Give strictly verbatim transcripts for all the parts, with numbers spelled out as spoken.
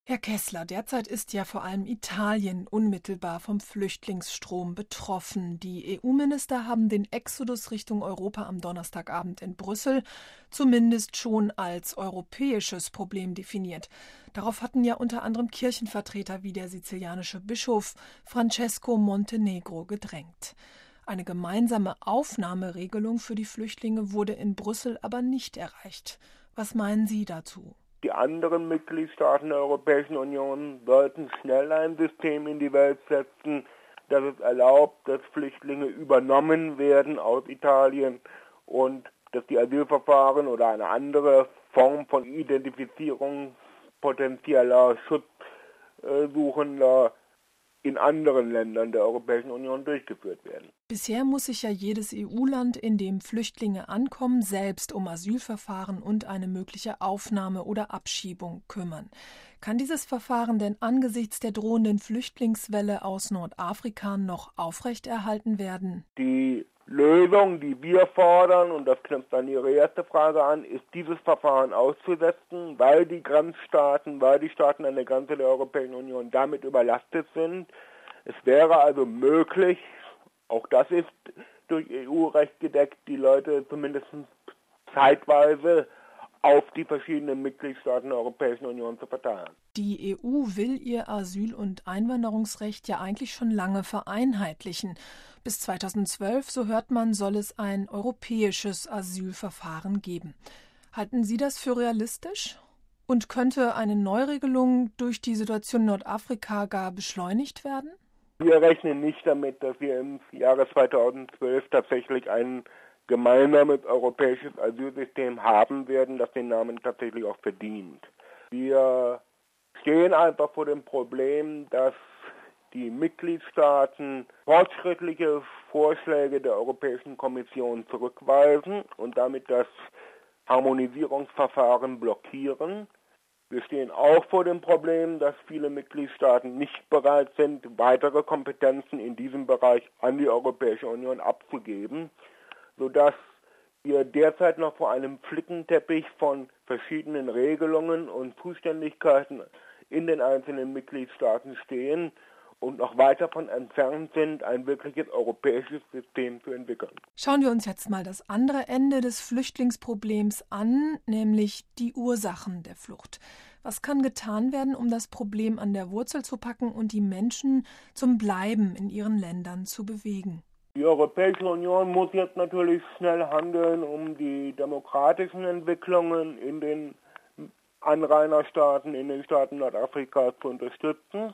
Herr Kessler, derzeit ist ja vor allem Italien unmittelbar vom Flüchtlingsstrom betroffen. Die E U-Minister haben den Exodus Richtung Europa am Donnerstagabend in Brüssel zumindest schon als europäisches Problem definiert. Darauf hatten ja unter anderem Kirchenvertreter wie der sizilianische Bischof Francesco Montenegro gedrängt. Eine gemeinsame Aufnahmeregelung für die Flüchtlinge wurde in Brüssel aber nicht erreicht. Was meinen Sie dazu? Die anderen Mitgliedstaaten der Europäischen Union sollten schnell ein System in die Welt setzen, das es erlaubt, dass Flüchtlinge übernommen werden aus Italien und dass die Asylverfahren oder eine andere Form von Identifizierung potenzieller Schutzsuchender in anderen Ländern der Europäischen Union durchgeführt werden. Bisher muss sich ja jedes E U-Land, in dem Flüchtlinge ankommen, selbst um Asylverfahren und eine mögliche Aufnahme oder Abschiebung kümmern. Kann dieses Verfahren denn angesichts der drohenden Flüchtlingswelle aus Nordafrika noch aufrechterhalten werden? Die Lösung, die wir fordern, und das knüpft an Ihre erste Frage an, ist, dieses Verfahren auszusetzen, weil die Grenzstaaten, weil die Staaten an der Grenze der Europäischen Union damit überlastet sind. Es wäre also möglich, auch das ist durch E U-Recht gedeckt, die Leute zumindest zeitweise auf die verschiedenen Mitgliedstaaten der Europäischen Union zu verteilen. Die E U will ihr Asyl- und Einwanderungsrecht ja eigentlich schon lange vereinheitlichen. Bis zweitausendzwölf, so hört man, soll es ein europäisches Asylverfahren geben. Halten Sie das für realistisch? Und könnte eine Neuregelung durch die Situation in Nordafrika gar beschleunigt werden? Wir rechnen nicht damit, dass wir im Jahre zweitausendzwölf tatsächlich ein gemeinsames europäisches Asylsystem haben werden, das den Namen tatsächlich auch verdient. Wir stehen einfach vor dem Problem, dass die Mitgliedstaaten fortschrittliche Vorschläge der Europäischen Kommission zurückweisen und damit das Harmonisierungsverfahren blockieren. Wir stehen auch vor dem Problem, dass viele Mitgliedstaaten nicht bereit sind, weitere Kompetenzen in diesem Bereich an die Europäische Union abzugeben, sodass wir derzeit noch vor einem Flickenteppich von verschiedenen Regelungen und Zuständigkeiten in den einzelnen Mitgliedstaaten stehen und noch weit davon entfernt sind, ein wirkliches europäisches System zu entwickeln. Schauen wir uns jetzt mal das andere Ende des Flüchtlingsproblems an, nämlich die Ursachen der Flucht. Was kann getan werden, um das Problem an der Wurzel zu packen und die Menschen zum Bleiben in ihren Ländern zu bewegen? Die Europäische Union muss jetzt natürlich schnell handeln, um die demokratischen Entwicklungen in den Anrainerstaaten, in den Staaten Nordafrikas zu unterstützen.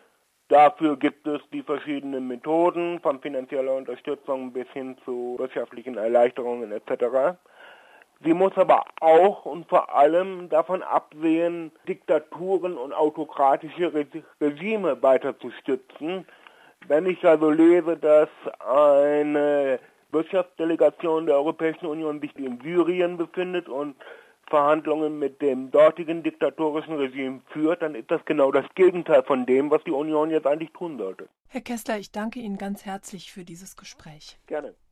Dafür gibt es die verschiedenen Methoden, von finanzieller Unterstützung bis hin zu wirtschaftlichen Erleichterungen et cetera. Sie muss aber auch und vor allem davon absehen, Diktaturen und autokratische Regime weiter zu stützen. Wenn ich also lese, dass eine Wirtschaftsdelegation der Europäischen Union sich in Syrien befindet und Verhandlungen mit dem dortigen diktatorischen Regime führt, dann ist das genau das Gegenteil von dem, was die Union jetzt eigentlich tun sollte. Herr Kessler, ich danke Ihnen ganz herzlich für dieses Gespräch. Gerne.